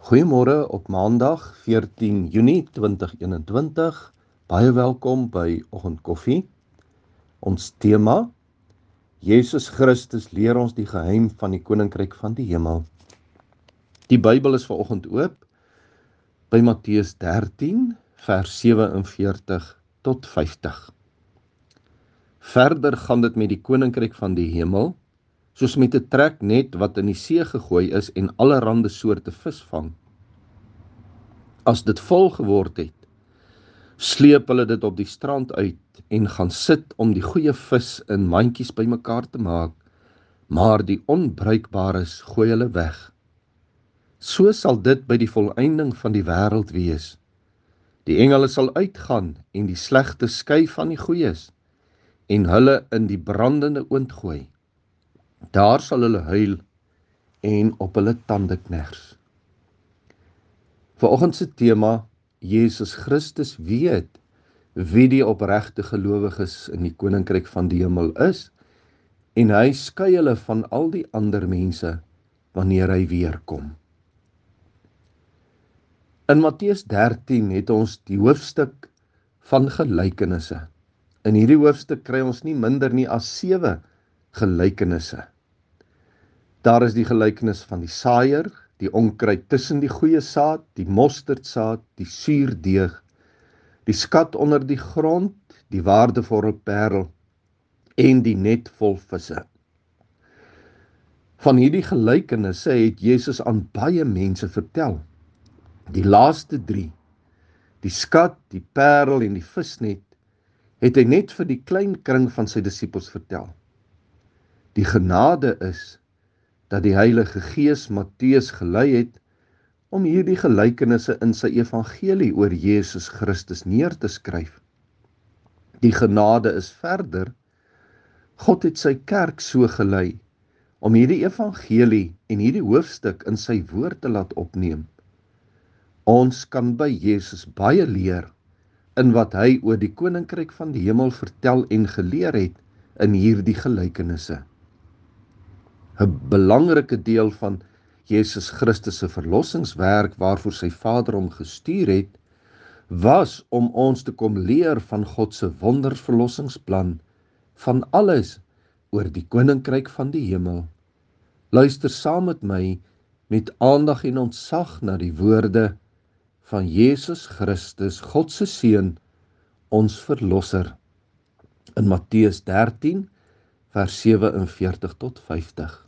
Goeiemôre op Maandag 14 Junie 2021. Baie welkom by Oggendkoffie. Ons tema: Jesus Christus leer ons die geheim van die Koninkryk van die Hemel. Die Bybel is vanoggend oop by Matteus 13 vers 47 tot 50. Verder gaan dit met die Koninkryk van die Hemel, soos met 'n treknet wat in die see gegooi is en allerlei soorte vis vang. As dit vol geword het, sleep hulle dit op die strand uit en gaan sit om die goeie vis in mandjies bymekaar te maak, maar die onbruikbares gooi hulle weg. So sal dit by die volëinding van die wêreld wees. Die engele sal uitgaan en die slegtes skei van die goeies en hulle in die brandende oond gooi. Daar sal hulle huil en op hulle tande kners. Vanoggend se tema: Jesus Christus weet wie die opregte gelowiges in die Koninkryk van die Hemel is, en hy skei hulle van al die ander mense wanneer hy weer kom. In Matteus 13 het ons die hoofstuk van gelykenisse. In hierdie hoofstuk kry ons nie minder nie as 7 gelykenisse. Daar is die gelykenis van die saaier, die onkruid tussen die goeie saad, die mosterdsaad, die suurdeeg, die skat onder die grond, die waardevolle parel en die net vol visse. Van hierdie gelykenisse het Jesus aan baie mense vertel. Die laaste 3, die skat, die parel en die visnet, het hy net vir die klein kring van sy disippels vertel. Die genade is dat die Heilige Gees Matteus gelei het om hierdie gelykenisse in sy evangelie oor Jesus Christus neer te skryf. Die genade is verder, God het sy kerk so gelei om hierdie evangelie en hierdie hoofstuk in sy woord te laat opneem. Ons kan by Jesus baie leer in wat hy oor die Koninkryk van die Hemel vertel en geleer het in hierdie gelykenisse. 'n belangrike deel van Jesus Christus se verlossingswerk waarvoor sy Vader hom gestuur het, was om ons te kom leer van God se wonderverlossingsplan, van alles oor die Koninkryk van die Hemel. Luister saam met my met aandag en ontzag na die woorde van Jesus Christus, God se Seun, ons Verlosser, in Matteus 13, vers 47 tot 50.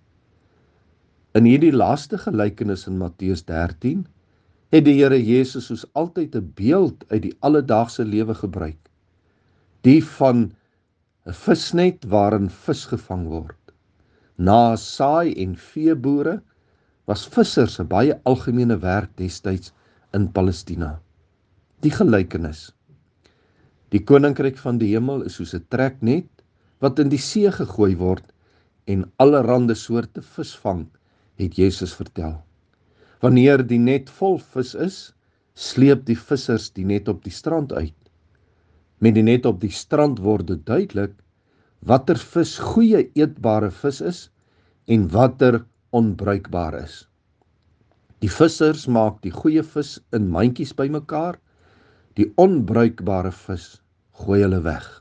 In hierdie laaste gelykenis in Matteus 13, het die Here Jesus soos altyd 'n beeld uit die alledaagse lewe gebruik. Die van 'n visnet waarin vis gevang word. Na saai- en veeboere was vissers 'n baie algemene werk destyds in Palestina. Die gelykenis: die Koninkryk van die Hemel is soos 'n treknet wat in die see gegooi word en allerlei soorte vis vang, het Jesus vertel. Wanneer die net vol vis is, sleep die vissers die net op die strand uit. Met die net op die strand word dit duidelik watter vis goeie eetbare vis is en watter onbruikbaar is. Die vissers maak die goeie vis in mandjies bymekaar, die onbruikbare vis gooi hulle weg.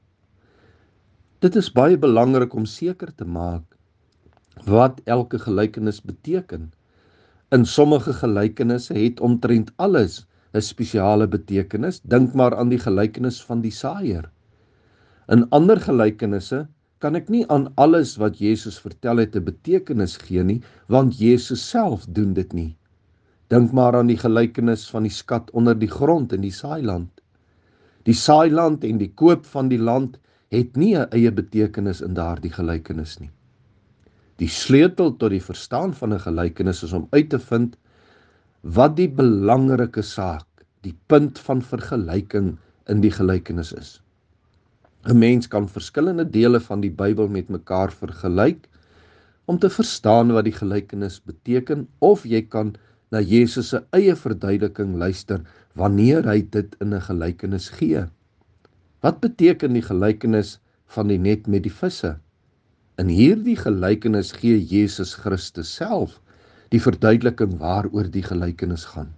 Dit is baie belangrik om seker te maak wat elke gelykenis beteken. In sommige gelykenisse het omtrent alles 'n spesiale betekenis. Dink maar aan die gelykenis van die saaier. In ander gelykenisse kan ek nie aan alles wat Jesus vertel het 'n betekenis gee nie, want Jesus self doen dit nie. Dink maar aan die gelykenis van die skat onder die grond in die saailand. Die saailand en die koop van die land het nie 'n eie betekenis in daardie gelykenis nie. Die sleutel tot die verstaan van 'n gelykenis is om uit te vind wat die belangrike saak, die punt van vergelyking in die gelykenis is. 'n Mens kan verskillende dele van die Bybel met mekaar vergelyk om te verstaan wat die gelykenis beteken, of jy kan na Jesus se eie verduideliking luister wanneer hy dit in 'n gelykenis gee. Wat beteken die gelykenis van die net met die visse? In hierdie gelykenis gee Jesus Christus self die verduideliking waaroor die gelykenis gaan.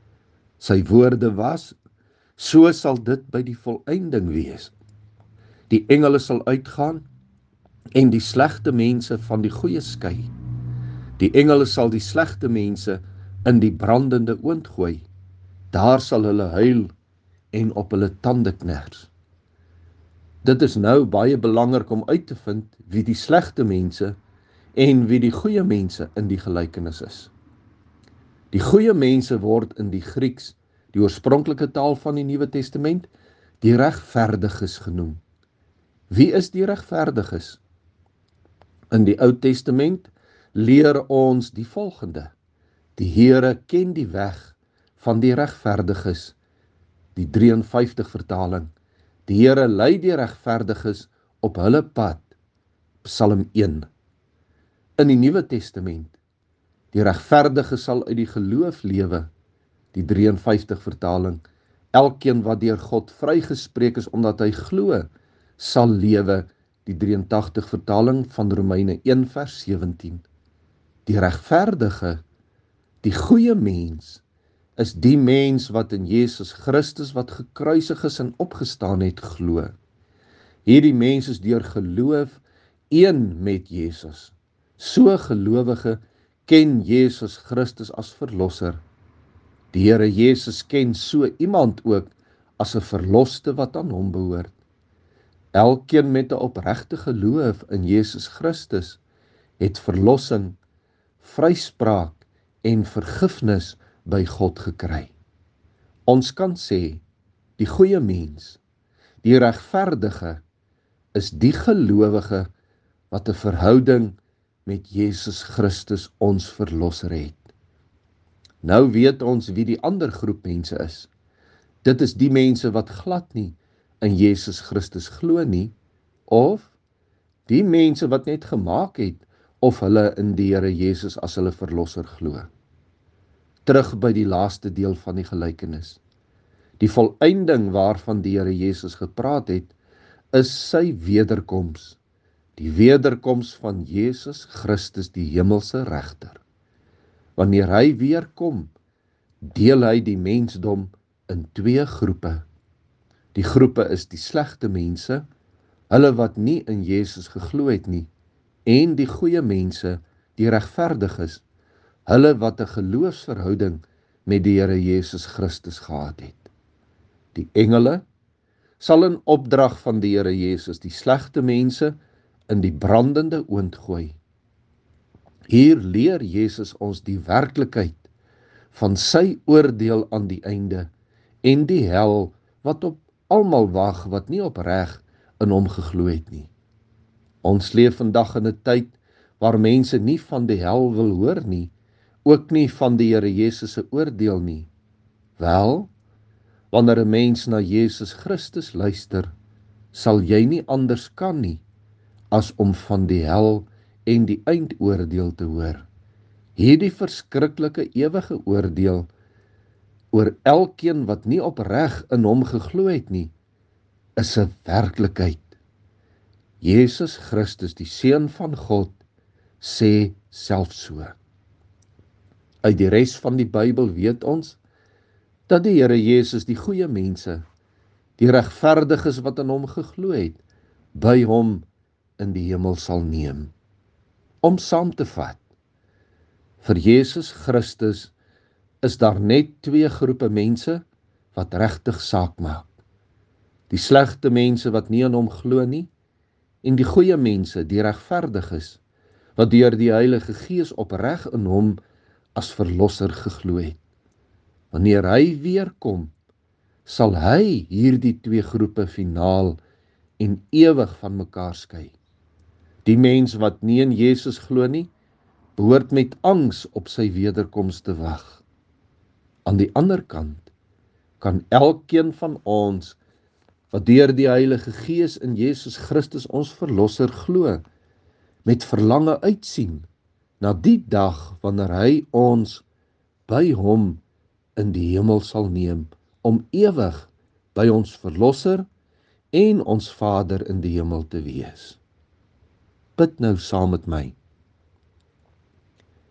Sy woorde was, so sal dit by die volëinding wees. Die engele sal uitgaan en die slegte mense van die goeie skei. Die engele sal die slegte mense in die brandende oond gooi. Daar sal hulle huil en op hulle tande kners. Dit is nou baie belangrik om uit te vind wie die slegte mense en wie die goeie mense in die gelykenis is. Die goeie mense word in die Grieks, die oorspronklike taal van die Nuwe Testament, die regverdiges genoem. Wie is die regverdiges? In die Ou Testament leer ons die volgende: die Here ken die weg van die regverdiges, die 53 vertaling. Die Here lei die regverdiges op hulle pad, Psalm 1. In die Nuwe Testament, die regverdige sal uit die geloof lewe, die 53 vertaling. Elkeen wat deur God vrygespreek is omdat hy glo, sal lewe, die 83 vertaling van Romeine 1 vers 17. Die regverdige, die goeie mens, is die mens wat in Jesus Christus wat gekruisig is en opgestaan het glo. Hierdie mens is deur geloof een met Jesus. So gelowige ken Jesus Christus as verlosser. Die Here Jesus ken so iemand ook as 'n verloste wat aan hom behoort. Elkeen met 'n opregte geloof in Jesus Christus het verlossing, vryspraak en vergifnis by God gekry. Ons kan sê, die goeie mens, die regverdige, is die gelowige wat 'n verhouding met Jesus Christus ons verlosser het. Nou weet ons wie die ander groep mense is. Dit is die mense wat glad nie in Jesus Christus glo nie, of die mense wat net gemaak het of hulle in die Here Jesus as hulle verlosser glo. Terug by die laaste deel van die gelykenis. Die volëinding waarvan die Here Jesus gepraat het, is sy wederkoms. Die wederkoms van Jesus Christus, die hemelse regter. Wanneer hy weer kom, deel hy die mensdom in twee groepe. Die groepe is die slegte mense, hulle wat nie in Jesus geglo het nie, en die goeie mense, die regverdiges, hulle wat 'n geloofsverhouding met die Here Jesus Christus gehad het. Die engele sal in opdrag van die Here Jesus die slegte mense in die brandende oond gooi. Hier leer Jesus ons die werklikheid van sy oordeel aan die einde en die hel wat op almal wag wat nie opreg in hom geglo het nie. Ons leef vandag in 'n tyd waar mense nie van die hel wil hoor nie, ook nie van die Here Jesus se oordeel nie. Wel, wanneer 'n mens na Jesus Christus luister, sal jy nie anders kan nie as om van die hel en die eindoordeel te hoor. Hierdie verskriklike ewige oordeel oor elkeen wat nie opreg in hom geglo het nie, is 'n werklikheid. Jesus Christus, die Seun van God, sê self so. Uit die res van die Bybel weet ons dat die Here Jesus die goeie mense, die regverdiges wat in hom geglo het, by hom in die hemel sal neem. Om saam te vat, vir Jesus Christus is daar net twee groepe mense wat regtig saak maak. Die slegte mense wat nie aan hom glo nie, en die goeie mense, die regverdiges, wat deur die Heilige Gees opreg in hom as verlosser geglo het. Wanneer hy weer kom, sal hy hierdie twee groepe finaal en ewig van mekaar skei. Die mens wat nie in Jesus glo nie, behoort met angs op sy wederkoms te wag. Aan die ander kant kan elkeen van ons wat deur die Heilige Gees in Jesus Christus ons verlosser glo, met verlange uitsien na die dag wanneer hy ons by hom in die hemel sal neem, om ewig by ons verlosser en ons Vader in die hemel te wees. Bid nou saam met my.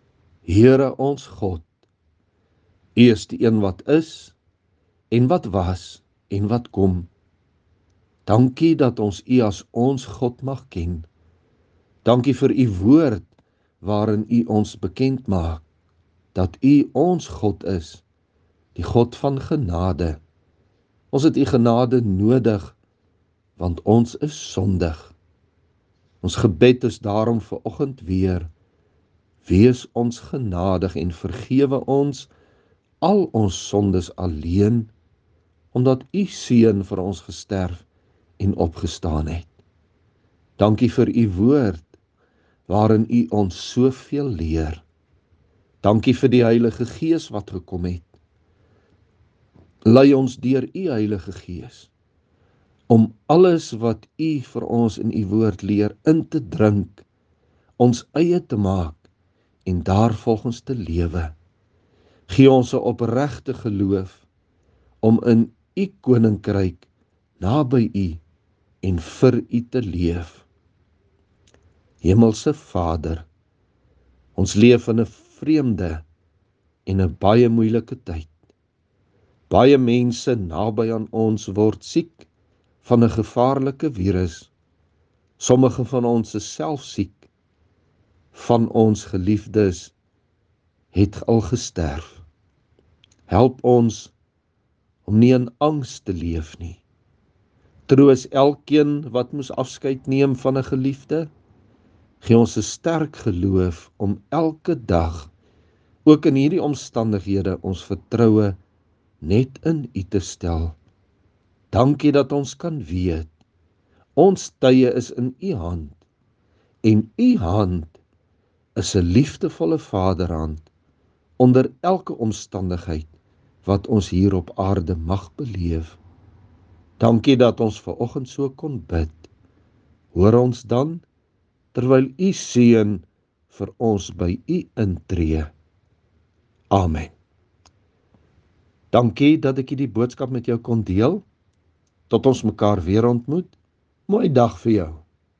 Here ons God, U is die een wat is, en wat was, en wat kom. Dankie dat ons U as ons God mag ken. Dankie vir U woord, waarin U ons bekend maak, dat U ons God is, die God van genade. Ons het U genade nodig, want ons is sondig. Ons gebed is daarom vanoggend weer, wees ons genadig en vergewe ons al ons sondes alleen, omdat U Seun vir ons gesterf en opgestaan het. Dankie vir U woord, waarin U ons soveel leer. Dankie vir die Heilige Gees wat gekom het. Lei ons deur U Heilige Gees, om alles wat U vir ons in U woord leer in te drink, ons eie te maak en daarvolgens te lewe. Gee ons 'n opregte geloof om in U koninkryk naby U en vir U te leef. Hemelse Vader, ons leef in 'n vreemde en 'n baie moeilike tyd. Baie mense naby aan ons word siek van 'n gevaarlike virus. Sommige van ons is self siek. Van ons geliefdes het al gesterf. Help ons om nie in angs te leef nie. Troos elkeen wat moes afskeid neem van 'n geliefde. Gee ons 'n sterk geloof om elke dag, ook in hierdie omstandighede, ons vertroue net in U te stel. Dankie dat ons kan weet, ons tye is in U hand, en U hand is 'n liefdevolle Vaderhand onder elke omstandigheid wat ons hier op aarde mag beleef. Dankie dat ons vanoggend so kon bid. Hoor ons dan, terwyl U Seun vir ons by U intree. Amen. Dankie dat ek hierdie boodskap met jou kon deel. Tot ons mekaar weer ontmoet. Mooi dag vir jou.